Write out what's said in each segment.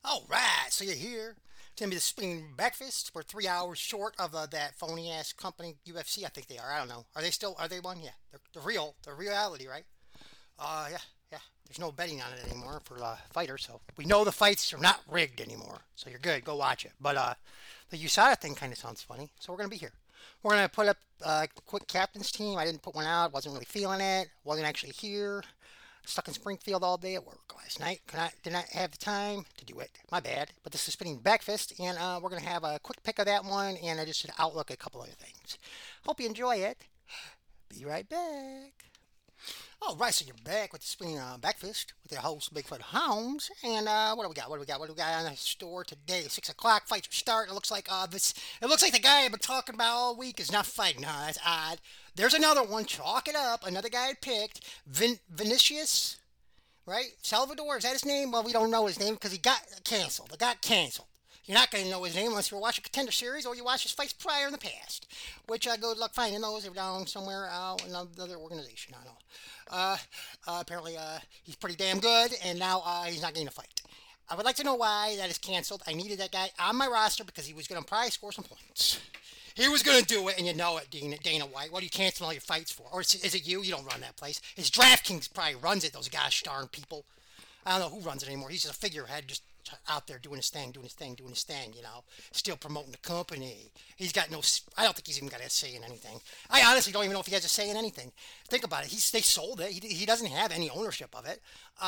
All right, so you're here. It's gonna be the spring breakfast. We're 3 hours short of that phony ass company UFC. I think they are. I don't know. Are they still? Are they one? Yeah, they're real. They're reality, right? Yeah, yeah. There's no betting on it anymore for fighters, so we know the fights are not rigged anymore. So you're good. Go watch it. But the USADA thing kind of sounds funny. So we're gonna be here. We're gonna put up a quick captain's team. I didn't put one out. Wasn't really feeling it. Wasn't actually here. Stuck in Springfield all day at work last night. Did not have the time to do it. My bad. But this is spinning breakfast, and we're gonna have a quick pick of that one, and I just should outlook a couple other things. Hope you enjoy it. Be right back. All right, so you're back with the spinning breakfast with your host Bigfoot Holmes, and what do we got? What do we got? What do we got on the store today? 6 o'clock. Fights are starting. It looks like this. It looks like the guy I've been talking about all week is not fighting. Huh? That's odd. There's another one. Chalk it up. Another guy I picked. Vinicius, right? Salvador, is that his name? Well, we don't know his name because he got canceled. It got canceled. You're not going to know his name unless you watch a Contender Series or you watch his fights prior in the past, which good luck finding those. They're down somewhere in another organization. I don't know. Apparently, he's pretty damn good, and now he's not getting a fight. I would like to know why that is canceled. I needed that guy on my roster because he was going to probably score some points. He was going to do it, and you know it, Dana White. What are you canceling all your fights for? Or is it you? You don't run that place. It's DraftKings probably runs it, those gosh darn people. I don't know who runs it anymore. He's just a figurehead, just out there doing his thing, doing his thing, still promoting the company. He's got no, I don't think he's even got a say in anything. I honestly don't even know if he has a say in anything. Think about it. They sold it. He doesn't have any ownership of it.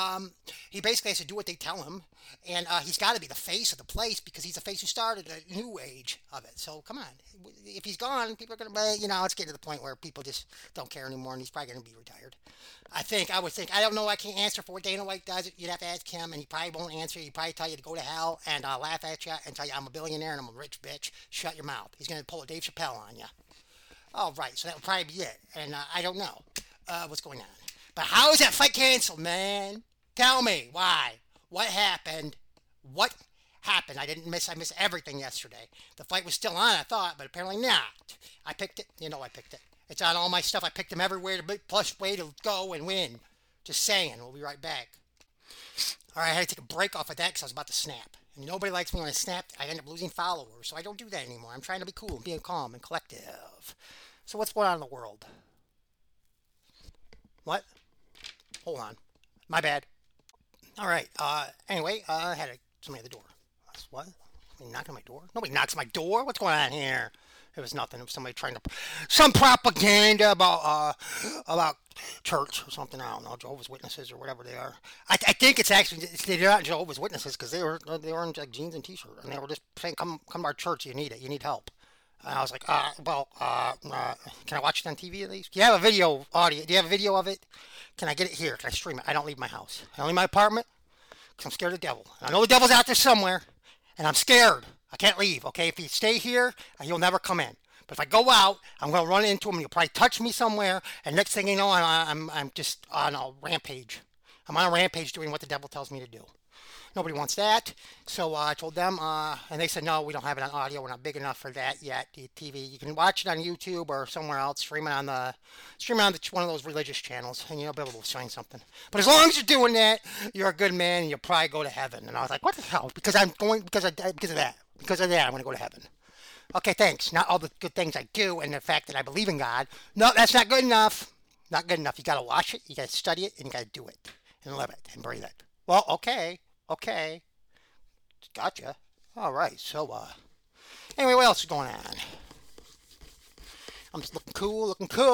He basically has to do what they tell him, and he's got to be the face of the place because he's the face who started the new age of it. So come on, if he's gone, people are gonna, it's getting to the point where people just don't care anymore, and he's probably gonna be retired. I would think. I don't know. I can't answer for what Dana White does. You'd have to ask him, and he probably won't answer. He'd probably tell you to go to hell and laugh at you and tell you I'm a billionaire and I'm a rich bitch. Shut your mouth. He's gonna pull a Dave Chappelle on you. All right, so that would probably be it. And I don't know what's going on. But how is that fight canceled, man? Tell me why. What happened? What happened? I missed everything yesterday. The fight was still on, I thought, but apparently not. I picked it. You know I picked it. It's on all my stuff. I picked them everywhere. The plus way to go and win. Just saying. We'll be right back. All right, I had to take a break off of that because I was about to snap. And nobody likes me when I snap. I end up losing followers, so I don't do that anymore. I'm trying to be cool and being calm and collective. So what's going on in the world? What? Hold on. My bad. All right. Anyway, I had somebody at the door. What? Somebody knocking on my door? Nobody knocks on my door. What's going on here? It was nothing. It was somebody trying to some propaganda about church or something. I don't know, Jehovah's Witnesses or whatever they are. I think it's actually they're not Jehovah's Witnesses because they were in like jeans and t-shirt and they were just saying come to our church. You need it. You need help. And I was like, can I watch it on TV at least? Do you have a video audio? Do you have a video of it? Can I get it here? Can I stream it? I don't leave my house. I don't leave my apartment because I'm scared of the devil. I know the devil's out there somewhere, and I'm scared. I can't leave, okay? If you stay here, you'll never come in. But if I go out, I'm going to run into him, and he'll probably touch me somewhere, and next thing you know, I'm just on a rampage. I'm on a rampage doing what the devil tells me to do. Nobody wants that. So I told them, and they said, no, we don't have it on audio. We're not big enough for that yet. The TV, you can watch it on YouTube or somewhere else. Stream it on one of those religious channels, and you'll be able to find something. But as long as you're doing that, you're a good man, and you'll probably go to heaven. And I was like, what the hell? Because I'm going because of that. Because of that, I'm going to go to heaven. Okay, thanks. Not all the good things I do, and the fact that I believe in God. No, that's not good enough. Not good enough. You got to watch it, you got to study it, and you got to do it and live it and breathe it. Well, okay. Okay. Gotcha. All right. So, anyway, what else is going on? I'm just looking cool,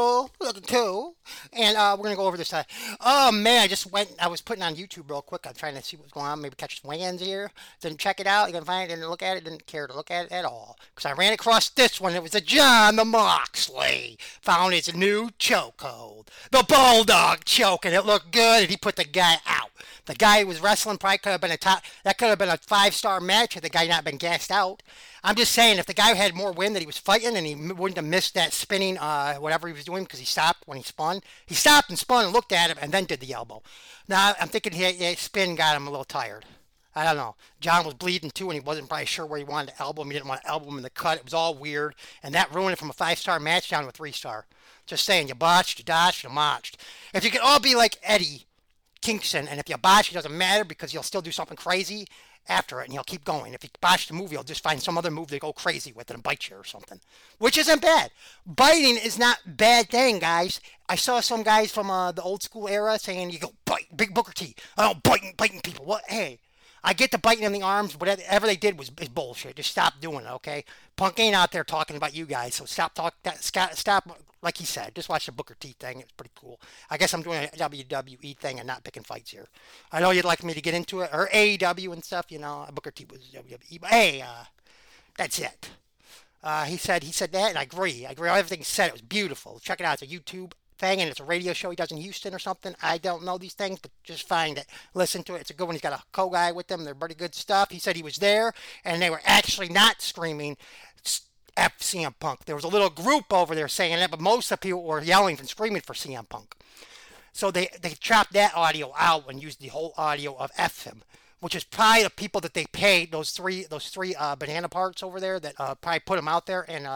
And we're gonna go over this. Oh man, I was putting on YouTube real quick. I'm trying to see what's going on. Maybe catch some weigh-ins here. Didn't check it out. You can find it. Didn't look at it. Didn't care to look at it at all. Because I ran across this one. It was a John the Moxley found his new chokehold, the Bulldog choke, and it looked good. And he put the guy out. The guy who was wrestling probably could have been that could have been a 5-star match had the guy not been gassed out. I'm just saying, if the guy had more wind that he was fighting and he wouldn't have missed that spinning, whatever he was doing because he stopped when he spun. He stopped and spun and looked at him and then did the elbow. Now, I'm thinking spin got him a little tired. I don't know. John was bleeding too and he wasn't probably sure where he wanted to elbow him. He didn't want to elbow him in the cut. It was all weird. And that ruined it from a 5-star match down to a 3-star. Just saying, you botched, you dodged, you motched. If you could all be like Eddie, kinks in, and if you botch, it doesn't matter because he'll still do something crazy after it, and he'll keep going. If he botched the move, he'll just find some other move to go crazy with it and bite you or something, which isn't bad. Biting is not a bad thing, guys. I saw some guys from the old school era saying you go bite, Big Booker T. Oh, biting people. What? Hey, I get the biting in the arms. Whatever they did is bullshit. Just stop doing it, okay? Punk ain't out there talking about you guys, so stop talking. Stop. Like he said, just watch the Booker T thing. It's pretty cool. I guess I'm doing a WWE thing and not picking fights here. I know you'd like me to get into it, or AEW and stuff, Booker T was WWE. But hey, that's it. He said that, and I agree. Everything he said, it was beautiful. Check it out. It's a YouTube thing, and it's a radio show he does in Houston or something. I don't know these things, but just find it. Listen to it. It's a good one. He's got a co-guy with them. They're pretty good stuff. He said he was there, and they were actually not screaming F CM Punk. There was a little group over there saying that, but most of the people were yelling and screaming for CM Punk. So they chopped that audio out and used the whole audio of F him, which is probably the people that they paid, those three banana parts over there that probably put them out there and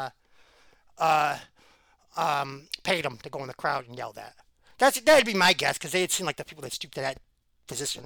paid them to go in the crowd and yell that. That'd be my guess, because they'd seem like the people that stooped to that position.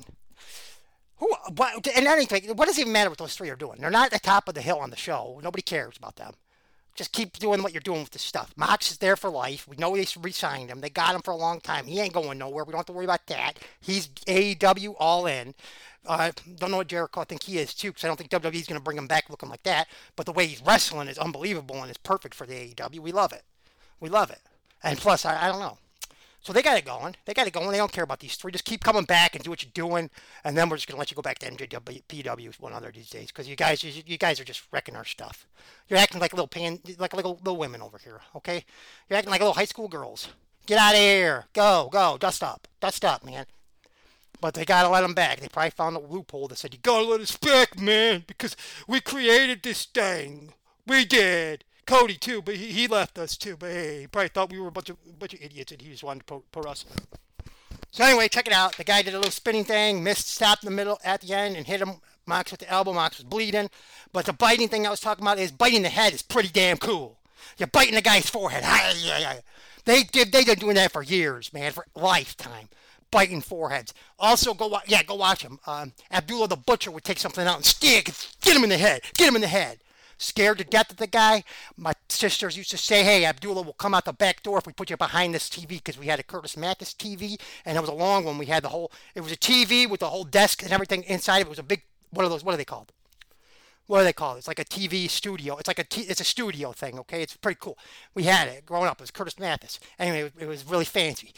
And anything, what does it even matter what those three are doing? They're not at the top of the hill on the show. Nobody cares about them. Just keep doing what you're doing with this stuff. Mox is there for life. We know they re-signed him. They got him for a long time. He ain't going nowhere. We don't have to worry about that. He's AEW all in. Don't know what Jericho I think he is too, because I don't think WWE's going to bring him back looking like that. But the way he's wrestling is unbelievable and is perfect for the AEW. We love it. And plus, I don't know. So they got it going. They don't care about these three. Just keep coming back and do what you're doing, and then we're just gonna let you go back to NJPW one other these days, because you guys are just wrecking our stuff. You're acting like little women over here. Okay, you're acting like little high school girls. Get out of here. Go. Dust up, man. But they gotta let them back. They probably found a loophole that said you gotta let us back, man, because we created this thing. We did. Cody too, but he left us too. But hey, he probably thought we were a bunch of idiots, and he just wanted to pro wrestle. So anyway, check it out. The guy did a little spinning thing, missed, stopped in the middle at the end, and hit him. Mox with the elbow. Mox was bleeding. But the biting thing I was talking about is biting the head is pretty damn cool. You're biting the guy's forehead. They've been doing that for years, man, for lifetime. Biting foreheads. Also, go watch him. Abdullah the Butcher would take something out and get him in the head. Scared to death of the guy. My sisters used to say, hey, Abdullah will come out the back door if we put you behind this TV, because we had a Curtis Mathis TV, and it was a long one. We had it was a TV with the whole desk and everything inside of it. It was a big, what are they called? It's like a TV studio. It's a studio thing, okay? It's pretty cool. We had it growing up. It was Curtis Mathis. Anyway, it was really fancy.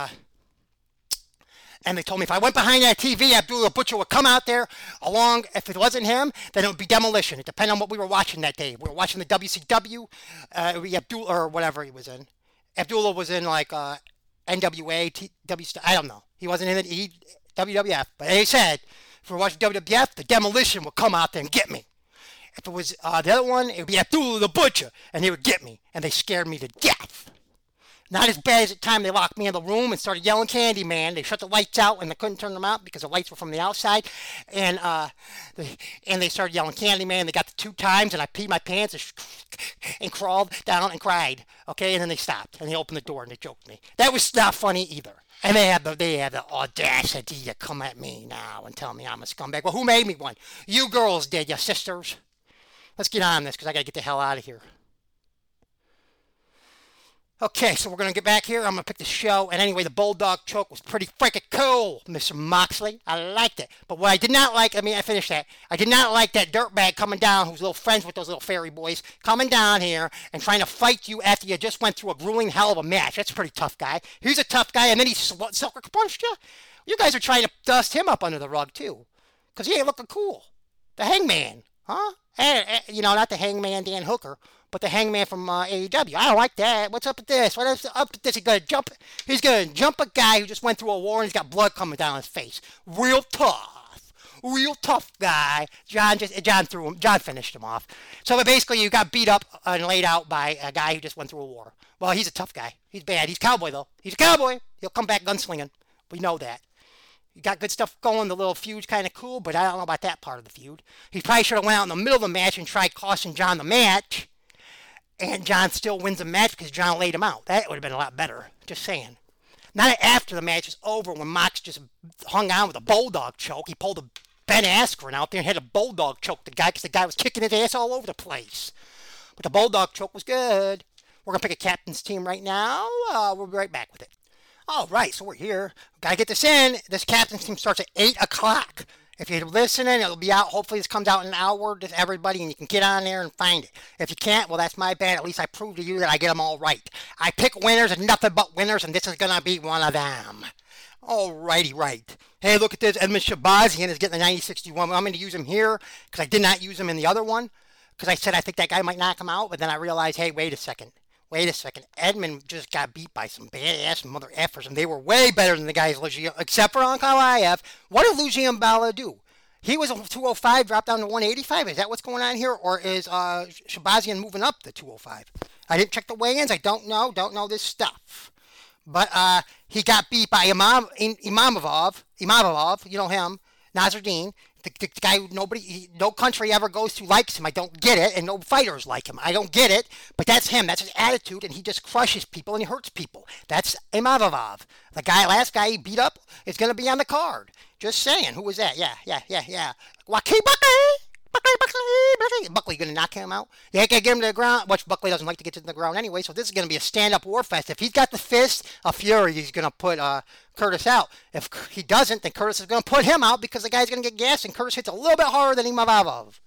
And they told me if I went behind that TV, Abdullah Butcher would come out there along. If it wasn't him, then it would be demolition. It depended on what we were watching that day. We were watching the WCW. It would be Abdullah, or whatever he was in. Abdullah was in like NWA, I don't know. He wasn't in it, WWF. But they said, if we were watching WWF, the demolition would come out there and get me. If it was the other one, it would be Abdullah the Butcher, and they would get me. And they scared me to death. Not as bad as the time they locked me in the room and started yelling Candyman. They shut the lights out and they couldn't turn them out because the lights were from the outside. And they started yelling Candyman. They got the 2 times, and I peed my pants and crawled down and cried. Okay, and then they stopped and they opened the door and they joked me. That was not funny either. And they had the audacity to come at me now and tell me I'm a scumbag. Well, who made me one? You girls did, you sisters. Let's get on this because I got to get the hell out of here. Okay, so we're going to get back here. I'm going to pick the show. And anyway, the Bulldog choke was pretty freaking cool, Mr. Moxley. I liked it. But what I did not like, I finished that. I did not like that dirtbag coming down who's little friends with those little fairy boys, coming down here and trying to fight you after you just went through a grueling hell of a match. That's a pretty tough guy. He's a tough guy, and then he sucker punched you. You guys are trying to dust him up under the rug, too. Because he ain't looking cool. The Hangman, huh? And, not the Hangman Dan Hooker, but the Hangman from AEW. I don't like that. What's up with this? What's up with this? He's going to jump a guy who just went through a war and he's got blood coming down his face. Real tough guy. John finished him off. So basically you got beat up and laid out by a guy who just went through a war. Well, he's a tough guy. He's bad. He's a cowboy, though. He's a cowboy. He'll come back gunslinging. We know that. You got good stuff going. The little feud's kind of cool, but I don't know about that part of the feud. He probably should have went out in the middle of the match and tried costing John the match. And John still wins the match because John laid him out. That would have been a lot better. Just saying. Not after the match was over when Mox just hung on with a bulldog choke. He pulled a Ben Askren out there and had a bulldog choke the guy because the guy was kicking his ass all over the place. But the bulldog choke was good. We're going to pick a captain's team right now. We'll be right back with it. All right, so we're here. Got to get this in. This captain's team starts at 8 o'clock. If you're listening, it'll be out. Hopefully this comes out in an hour to everybody, and you can get on there and find it. If you can't, well, that's my bad. At least I proved to you that I get them all right. I pick winners and nothing but winners, and this is going to be one of them. Alrighty, right. Hey, look at this. Edmund Shabazian is getting the 90-61. I'm going to use him here because I did not use him in the other one because I said I think that guy might knock him out, but then I realized, hey, wait a second. Edmund just got beat by some badass mother effers, and they were way better than the guys, except for Ankalaev. What did Lucian Bala do? He was a 205, dropped down to 185. Is that what's going on here? Or is Shabazian moving up to 205? I didn't check the weigh-ins. I don't know this stuff. But he got beat by Imamov, you know him, Nasruddin. The guy no country ever goes to likes him. I don't get it, and no fighters like him. I don't get it, but that's him. That's his attitude, and he just crushes people and he hurts people. That's Imamov. The last guy he beat up is going to be on the card. Just saying. Who was that? Yeah. Joaquin Buckley going to knock him out? Yeah, can get him to the ground, which Buckley doesn't like to get to the ground anyway, so this is going to be a stand-up war fest. If he's got the fist of fury, he's going to put Curtis out. If he doesn't, then Curtis is going to put him out because the guy's going to get gassed, and Curtis hits a little bit harder than Imamov,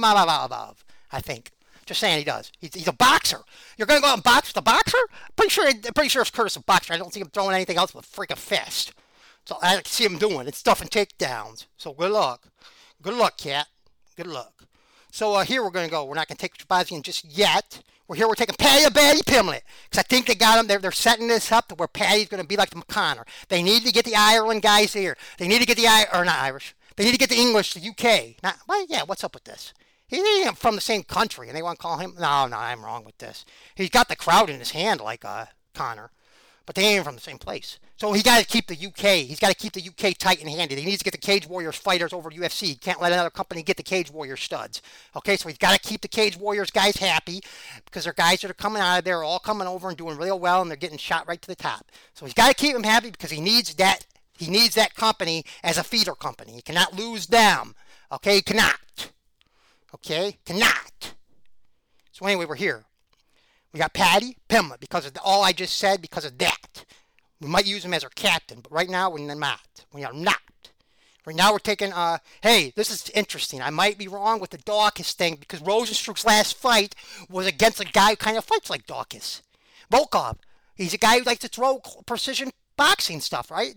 I think. Just saying he does. He's a boxer. You're going to go out and box with a boxer? Pretty sure if Curtis is a boxer. I don't see him throwing anything else but a freaking fist. So I can see him doing it. Stuff and takedowns. So good luck. Good luck, cat. Good luck. So here we're going to go. We're not going to take Shabazian just yet. We're taking Paddy Pimblett. Because I think they got him. They're setting this up to where Paddy's going to be like the McConnor. They need to get the Ireland guys here. They need to get not Irish. They need to get the English, the UK. What's up with this? He's ain't from the same country, and they want to call him. No, I'm wrong with this. He's got the crowd in his hand like Connor. But they ain't from the same place. So he got to keep the UK. He's got to keep the UK tight and handed. He needs to get the Cage Warriors fighters over to UFC. He can't let another company get the Cage Warriors studs. Okay, so he's got to keep the Cage Warriors guys happy because their guys that are coming out of there are all coming over and doing real well, and they're getting shot right to the top. So he's got to keep them happy because he needs that. He needs that company as a feeder company. He cannot lose them. Okay, he cannot. Okay, cannot. So anyway, we're here. We got Paddy Pimblett because of all I just said, because of that. We might use him as our captain, but right now we're not. We are not. Right now we're taking, hey, this is interesting. I might be wrong with the Dawkins thing because Rosenstruck's last fight was against a guy who kind of fights like Dawkins. Volkov. He's a guy who likes to throw precision boxing stuff, right?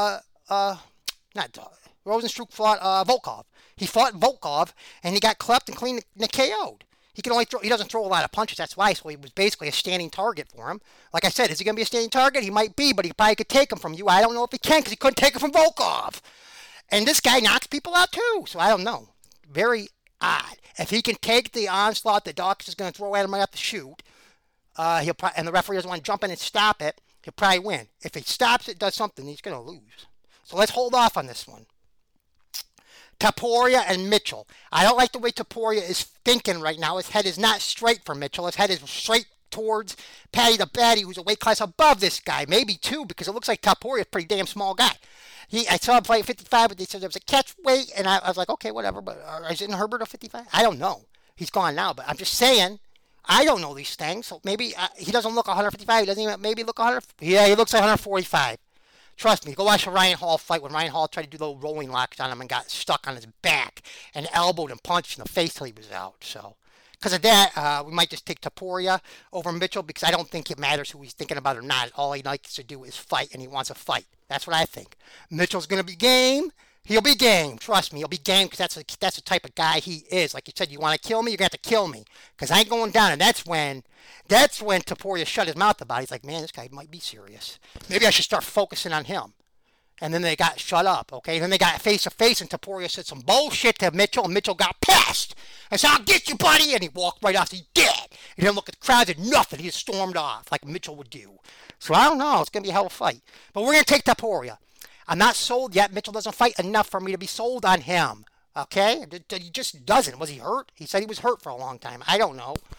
Rosenstruck fought Volkov. He fought Volkov, and he got clept and clean KO'd. He doesn't throw a lot of punches, that's why, so he was basically a standing target for him. Like I said, is he going to be a standing target? He might be, but he probably could take him from you. I don't know if he can, because he couldn't take him from Volkov. And this guy knocks people out, too, so I don't know. Very odd. If he can take the onslaught that Dawkins is going to throw at him right off the shoot, and the referee doesn't want to jump in and stop it, he'll probably win. If he stops it, does something, he's going to lose. So let's hold off on this one. Topuria and Mitchell. I don't like the way Topuria is thinking right now. His head is not straight for Mitchell. His head is straight towards Paddy the Baddy, who's a weight class above this guy. Maybe two, because it looks like Topuria is a pretty damn small guy. I saw him play at 55, but they said there was a catch weight, and I was like, okay, whatever. But is it in Herbert at 55? I don't know. He's gone now, but I'm just saying, I don't know these things. So maybe he doesn't look 155. He doesn't even maybe look 100. Yeah, he looks like 145. Trust me, go watch the Ryan Hall fight when Ryan Hall tried to do the rolling locks on him and got stuck on his back and elbowed and punched in the face till he was out. So, because of that, we might just take Topuria over Mitchell because I don't think it matters who he's thinking about or not. All he likes to do is fight, and he wants to fight. That's what I think. Mitchell's going to be game. He'll be game. Trust me, he'll be game because that's the type of guy he is. Like you said, you want to kill me, you're going to have to kill me because I ain't going down. And that's when Topuria shut his mouth about it. He's like, man, this guy might be serious. Maybe I should start focusing on him. And then they got shut up, okay? Then they got face-to-face, and Topuria said some bullshit to Mitchell, and Mitchell got pissed. I said, I'll get you, buddy. And he walked right off. He's dead. He didn't look at the crowd, did nothing. He just stormed off like Mitchell would do. So I don't know. It's going to be a hell of a fight. But we're going to take Topuria. I'm not sold yet. Mitchell doesn't fight enough for me to be sold on him. Okay? He just doesn't. Was he hurt? He said he was hurt for a long time. I don't know.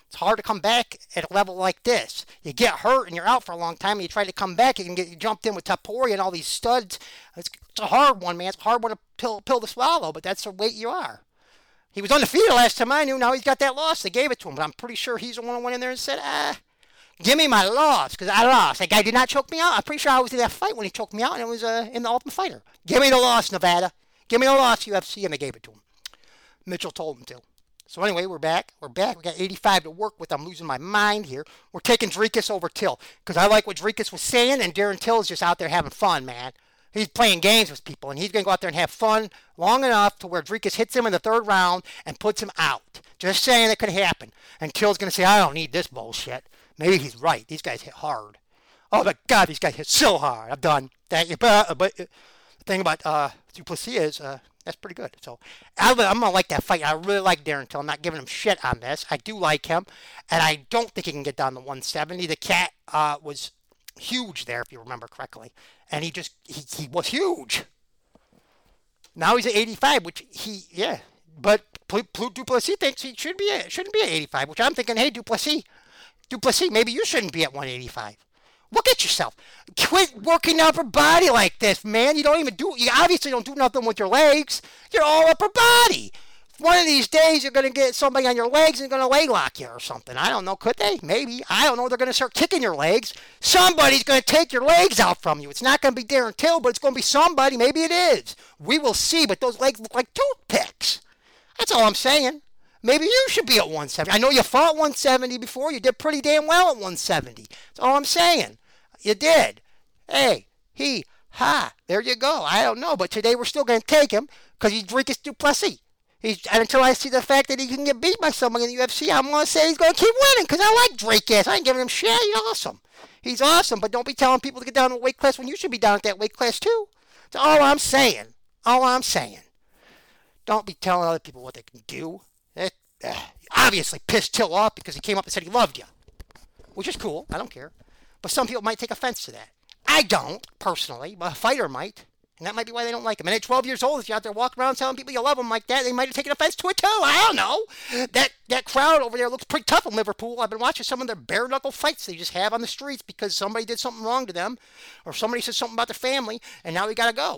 It's hard to come back at a level like this. You get hurt and you're out for a long time, and you try to come back, you can get jumped in with Topuria and all these studs. It's a hard one, man. It's a hard one to pill to swallow, but that's the weight you are. He was undefeated last time I knew. Now he's got that loss. They gave it to him, but I'm pretty sure he's the one who went in there and said, give me my loss, because I lost. That guy did not choke me out. I'm pretty sure I was in that fight when he choked me out, and it was in the Ultimate Fighter. Give me the loss, Nevada. Give me the loss, UFC, and they gave it to him. Mitchell told him to. So anyway, we're back. We got 85 to work with. I'm losing my mind here. We're taking Dricus over Till, because I like what Dricus was saying, and Darren Till is just out there having fun, man. He's playing games with people, and he's going to go out there and have fun long enough to where Dricus hits him in the third round and puts him out. Just saying it could happen. And Till's going to say, I don't need this bullshit. Maybe he's right. These guys hit hard. Oh, my God, these guys hit so hard. I'm done. Thank you. But the thing about Du Plessis is that's pretty good. So I'm going to like that fight. I really like Darren Till. I'm not giving him shit on this. I do like him, and I don't think he can get down to 170. The cat was huge there, if you remember correctly. And he was huge. Now he's at 85, which but Du Plessis thinks he shouldn't be at 85, which I'm thinking, hey, Du Plessis, maybe you shouldn't be at 185. Look at yourself. Quit working upper body like this, man. You obviously don't do nothing with your legs. You're all upper body. One of these days, you're going to get somebody on your legs and going to leg lock you or something. I don't know. Could they? Maybe. I don't know. They're going to start kicking your legs. Somebody's going to take your legs out from you. It's not going to be Darren Till, but it's going to be somebody. Maybe it is. We will see, but those legs look like toothpicks. That's all I'm saying. Maybe you should be at 170. I know you fought 170 before. You did pretty damn well at 170. That's all I'm saying. You did. Hey, there you go. I don't know, but today we're still going to take him because he's Dricus Du Plessis. And until I see the fact that he can get beat by somebody in the UFC, I'm going to say he's going to keep winning because I like Dricus. I ain't giving him shit. He's awesome. He's awesome, but don't be telling people to get down to a weight class when you should be down at that weight class too. That's all I'm saying. Don't be telling other people what they can do. It obviously pissed Till off because he came up and said he loved you, which is cool. I don't care. But some people might take offense to that. I don't, personally, but a fighter might. And that might be why they don't like him. And at 12 years old, if you're out there walking around telling people you love them like that, they might have taken offense to it too. I don't know. That crowd over there looks pretty tough in Liverpool. I've been watching some of their bare-knuckle fights they just have on the streets because somebody did something wrong to them or somebody said something about their family, and now we got to go.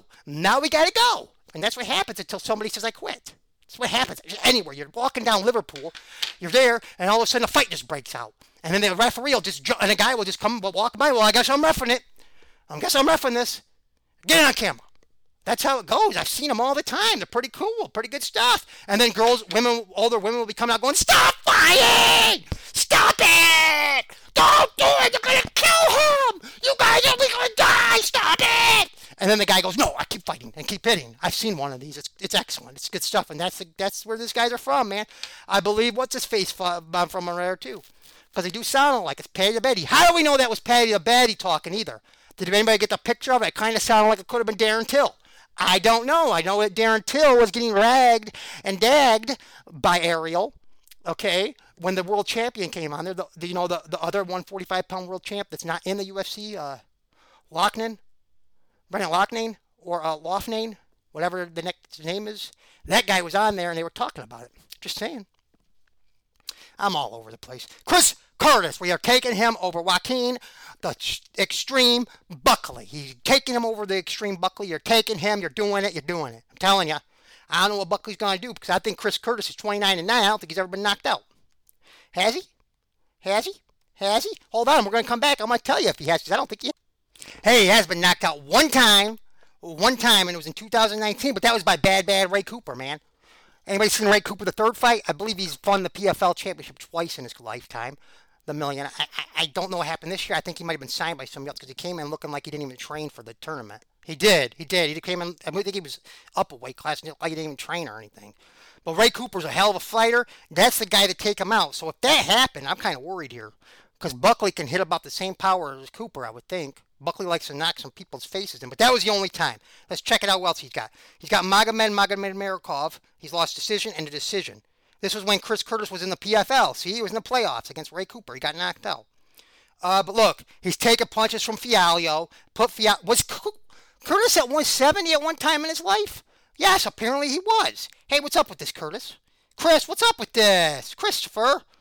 And that's what happens until somebody says, I quit. That's what happens. Anywhere. You're walking down Liverpool, you're there, and all of a sudden a fight just breaks out. And then the referee will just and a guy will just come walk by. Well, I guess I'm reffing it. I guess I'm reffing this. Get it on camera. That's how it goes. I've seen them all the time. They're pretty cool, pretty good stuff. And then older women will be coming out going, stop fighting! Stop it! Don't do it! You're going to kill him! You guys are going to die! Stop it! And then the guy goes, no, I keep fighting and keep hitting. I've seen one of these. It's excellent. It's good stuff. And that's where these guys are from, man. I believe what's his face from around too. Because they do sound like it's Paddy the Baddy. How do we know that was Paddy the Baddy talking either? Did anybody get the picture of it? It kind of sounded like it could have been Darren Till. I don't know. I know that Darren Till was getting ragged and dagged by Ariel, okay, when the world champion came on there. The other 145-pound world champ that's not in the UFC, Brendan Loughnane, or Loughnane, whatever the next name is. That guy was on there, and they were talking about it. Just saying. I'm all over the place. Chris Curtis, we are taking him over Joaquin, the Extreme Buckley. He's taking him over the Extreme Buckley. You're taking him. You're doing it. I'm telling you. I don't know what Buckley's going to do because I think Chris Curtis is 29-9. I don't think he's ever been knocked out. Has he? Hold on. We're going to come back. I'm going to tell you if he has because I don't think he has. Hey, he has been knocked out one time, and it was in 2019, but that was by bad Ray Cooper, man. Anybody seen Ray Cooper, the third fight? I believe he's won the PFL championship twice in his lifetime. The million. I don't know what happened this year. I think he might have been signed by somebody else because he came in looking like he didn't even train for the tournament. He did. He came in, I think he was up a weight class, like he didn't even train or anything. But Ray Cooper's a hell of a fighter. That's the guy to take him out. So if that happened, I'm kind of worried here. Because Buckley can hit about the same power as Cooper, I would think. Buckley likes to knock some people's faces in. But that was the only time. Let's check it out what else he's got. He's got Magomed He's lost decision and a decision. This was when Chris Curtis was in the PFL. See, he was in the playoffs against Ray Cooper. He got knocked out. But look, he's taking punches from Fialho. Was Curtis at 170 at one time in his life? Yes, apparently he was. Hey, what's up with this, Curtis? Chris, what's up with this? Christopher?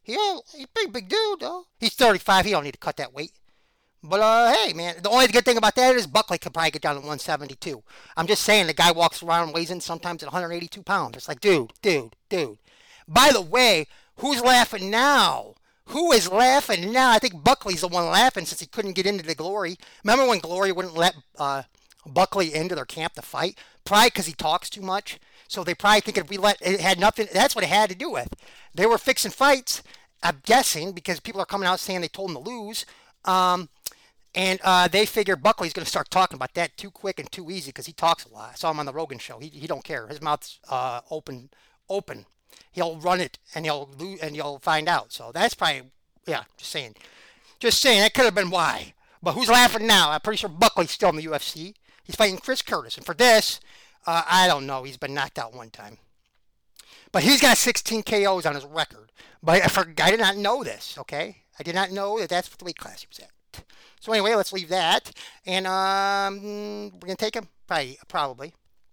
He's a pretty big dude, though. He's 35. He don't need to cut that weight. But hey, man, the only good thing about that is Buckley could probably get down to 172. I'm just saying, the guy walks around and weighs in sometimes at 182 pounds. It's like, dude. By the way, who's laughing now? Who is laughing now? I think Buckley's the one laughing since he couldn't get into the Glory. Remember when Glory wouldn't let Buckley into their camp to fight? Probably because he talks too much. So they probably think if we let it had nothing. That's what it had to do with. They were fixing fights. I'm guessing because people are coming out saying they told him to lose. And they figure Buckley's going to start talking about that too quick and too easy because he talks a lot. I saw him on the Rogan show. He don't care. His mouth's open. He'll run it and you'll find out. So that's probably, yeah, just saying. That could have been why. But who's laughing now? I'm pretty sure Buckley's still in the UFC. He's fighting Chris Curtis. And for this, I don't know. He's been knocked out one time. But he's got 16 KOs on his record. But I did not know this, okay? I did not know that that's what the weight class he was at. So anyway, let's leave that. And we're going to take him? Probably.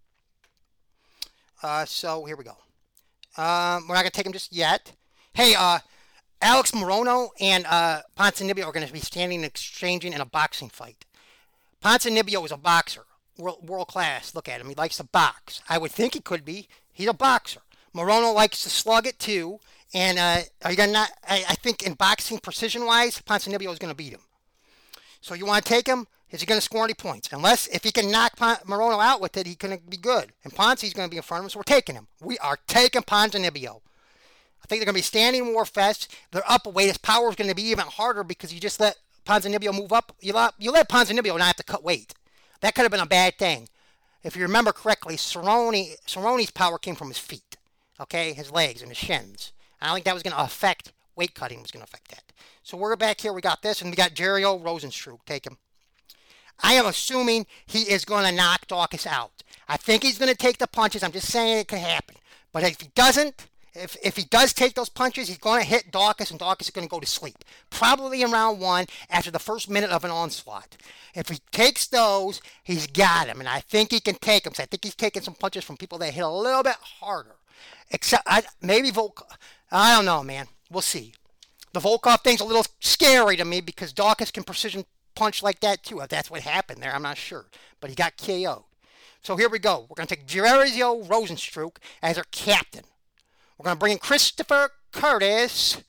So here we go. We're not going to take him just yet. Hey, Alex Morono and Ponzinibbio are going to be standing and exchanging in a boxing fight. Ponzinibbio is a boxer. World class. Look at him. He likes to box. I would think he could be. He's a boxer. Morono likes to slug it too. And are you gonna not? I think in boxing, precision-wise, Ponzinibbio is going to beat him. So you want to take him? Is he going to score any points? Unless if he can knock Morono out with it, he's going to be good. And Ponzi's going to be in front of him, so we're taking him. We are taking Ponzinibbio. I think they're going to be standing war fest. They're up a weight. His power is going to be even harder because you just let Ponzinibbio move up. You let Ponzinibbio not have to cut weight. That could have been a bad thing. If you remember correctly, Cerrone's power came from his feet, okay, his legs and his shins. I don't think that was going to affect weight cutting. Was going to affect that. So we're back here. We got this, and we got Jericho Rosenstruck. Take him. I am assuming he is going to knock Daukaus out. I think he's going to take the punches. I'm just saying it could happen. But if he doesn't, if he does take those punches, he's going to hit Daukaus, and Daukaus is going to go to sleep. Probably in round one after the first minute of an onslaught. If he takes those, he's got him, and I think he can take them. So I think he's taking some punches from people that hit a little bit harder. Except maybe Volkov. I don't know, man. We'll see. The Volkov thing's a little scary to me because Daukaus can precision punch like that too. If that's what happened there, I'm not sure. But he got KO'd. So here we go. We're going to take Jericho Rosenstruck as our captain. We're going to bring in Christopher Curtis.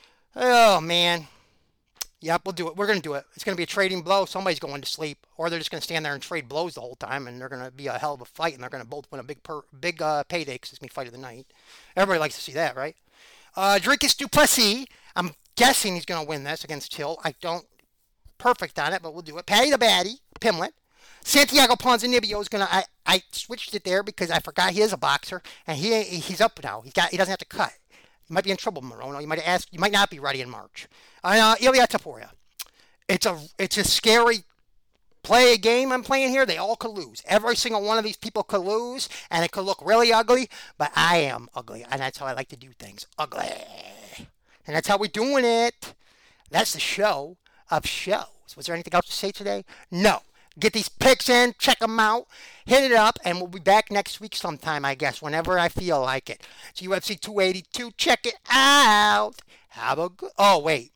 Oh, man. Yep, we'll do it. We're going to do it. It's going to be a trading blow. Somebody's going to sleep. Or they're just going to stand there and trade blows the whole time. And they're going to be a hell of a fight. And they're going to both win a big payday because it's going to be fight of the night. Everybody likes to see that, right? Dricus du Plessis. I'm guessing he's going to win this against Till. I don't perfect on it, but we'll do it. Paddy the Baddy. Pimlet. Santiago Ponzinibbio is going to... I switched it there because I forgot he is a boxer. And he's up now. He doesn't have to cut. You might be in trouble, Morono. You might not be ready in March. Ilia Topuria. It's a scary play game I'm playing here. They all could lose. Every single one of these people could lose, and it could look really ugly, but I am ugly, and that's how I like to do things. Ugly. And that's how we're doing it. That's the show of shows. Was there anything else to say today? No. Get these picks in, check them out, hit it up, and we'll be back next week sometime, I guess, whenever I feel like it. It's UFC 282. Check it out. Have a good... Oh, wait.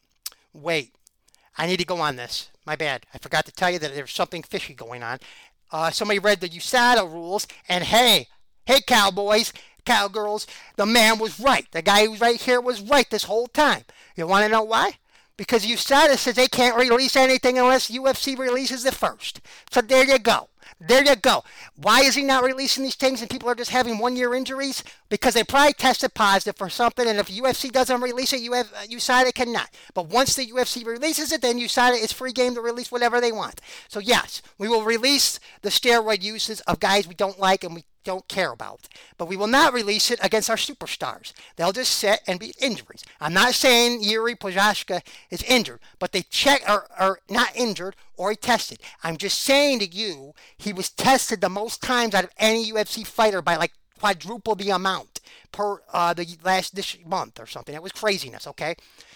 I need to go on this. My bad. I forgot to tell you that there's something fishy going on. Somebody read the USADA rules, and hey, cowboys, cowgirls, the man was right. The guy who's right here was right this whole time. You want to know why? Because USADA says they can't release anything unless UFC releases it first. So there you go. Why is he not releasing these things and people are just having one-year injuries? Because they probably tested positive for something, and if UFC doesn't release it, USADA cannot. But once the UFC releases it, then USADA is free game to release whatever they want. So yes, we will release the steroid uses of guys we don't like and we don't care about. But we will not release it against our superstars. They'll just sit and be injuries. I'm not saying Yuri Prochazka is injured, but they check or not injured or he tested. I'm just saying to you, he was tested the most times out of any UFC fighter by like quadruple the amount per this month or something. It was craziness, okay?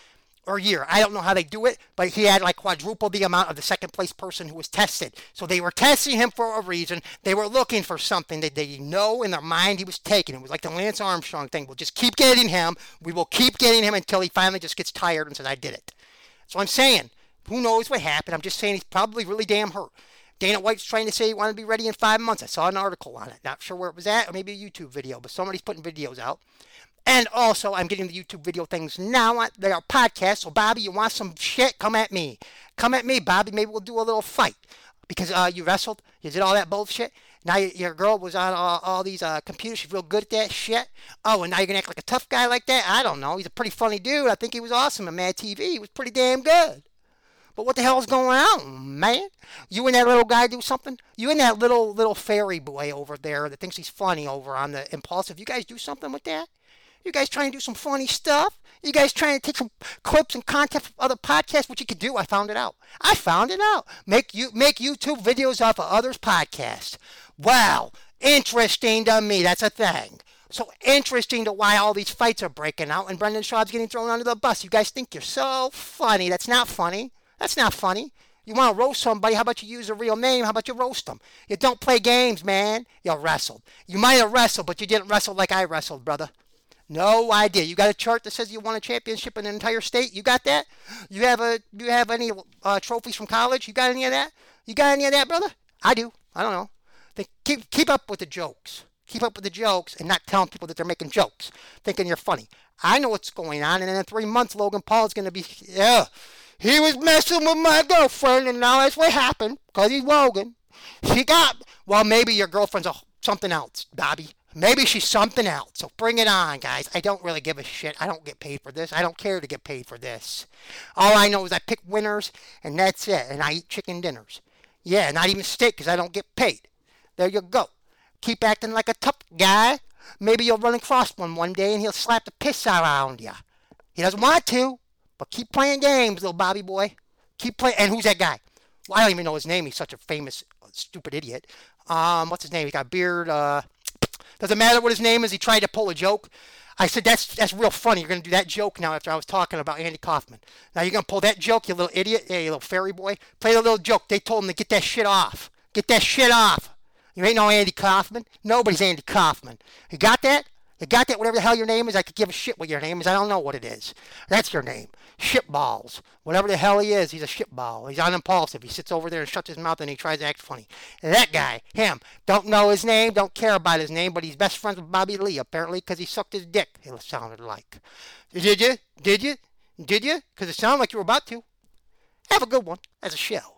or a year. I don't know how they do it, but he had like quadruple the amount of the second place person who was tested. So they were testing him for a reason. They were looking for something that they know in their mind he was taking. It was like the Lance Armstrong thing. We'll just keep getting him. We will keep getting him until he finally just gets tired and says, I did it. So I'm saying, who knows what happened? I'm just saying he's probably really damn hurt. Dana White's trying to say he wanted to be ready in 5 months. I saw an article on it. Not sure where it was at, or maybe a YouTube video, but somebody's putting videos out. And also, I'm getting the YouTube video things now. They are podcasts. So, Bobby, you want some shit? Come at me. Come at me, Bobby. Maybe we'll do a little fight. Because you wrestled. You did all that bullshit. Now your girl was on all these computers. She's real good at that shit. Oh, and now you're going to act like a tough guy like that? I don't know. He's a pretty funny dude. I think he was awesome on Mad TV. He was pretty damn good. But what the hell's going on, man? You and that little guy do something? You and that little fairy boy over there that thinks he's funny over on the Impulsive. You guys do something with that? You guys trying to do some funny stuff? You guys trying to take some clips and content from other podcasts? What you could do, I found it out. Make YouTube videos off of others' podcasts. Wow, interesting to me. That's a thing. So interesting to why all these fights are breaking out and Brendan Schaub's getting thrown under the bus. You guys think you're so funny. That's not funny. That's not funny. You want to roast somebody, how about you use a real name? How about you roast them? You don't play games, man. You wrestled. You might have wrestled, but you didn't wrestle like I wrestled, brother. No idea. You got a chart that says you won a championship in an entire state? You got that? You have any trophies from college? You got any of that? You got any of that, brother? I do. I don't know. Keep up with the jokes. Keep up with the jokes and not telling people that they're making jokes, thinking you're funny. I know what's going on, and in 3 months, Logan Paul's going to be, he was messing with my girlfriend, and now that's what happened, because he's Logan. Well, maybe your girlfriend's something else, Bobby. Maybe she's something else. So bring it on, guys. I don't really give a shit. I don't get paid for this. I don't care to get paid for this. All I know is I pick winners, and that's it. And I eat chicken dinners. Yeah, not even steak because I don't get paid. There you go. Keep acting like a tough guy. Maybe you'll run across one day, and he'll slap the piss out of you. He doesn't want to, but keep playing games, little Bobby boy. Keep playing. And who's that guy? Well, I don't even know his name. He's such a famous, stupid idiot. What's his name? He got a beard. Doesn't matter what his name is. He tried to pull a joke. I said, that's real funny. You're going to do that joke now after I was talking about Andy Kaufman. Now you're going to pull that joke, you little idiot. Yeah, you little fairy boy. Play the little joke. They told him to get that shit off. Get that shit off. You ain't no Andy Kaufman. Nobody's Andy Kaufman. You got that? You got that? Whatever the hell your name is, I could give a shit what your name is. I don't know what it is. That's your name. Shitballs. Whatever the hell he is, he's a shitball. He's on Impulsive. He sits over there and shuts his mouth and he tries to act funny. And that guy, him, don't know his name, don't care about his name, but he's best friends with Bobby Lee, apparently, because he sucked his dick, it sounded like. Did you? Did you? Did you? Because it sounded like you were about to. Have a good one. That's a show.